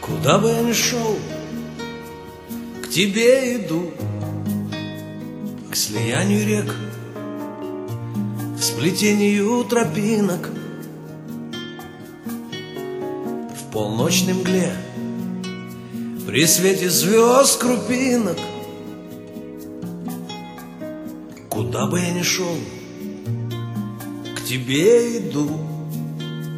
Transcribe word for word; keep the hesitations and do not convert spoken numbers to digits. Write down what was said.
Куда бы я ни шел, к тебе иду, к слиянию рек, к сплетению тропинок. В полночной мгле, при свете звезд крупинок. Куда бы я ни шел, к тебе иду.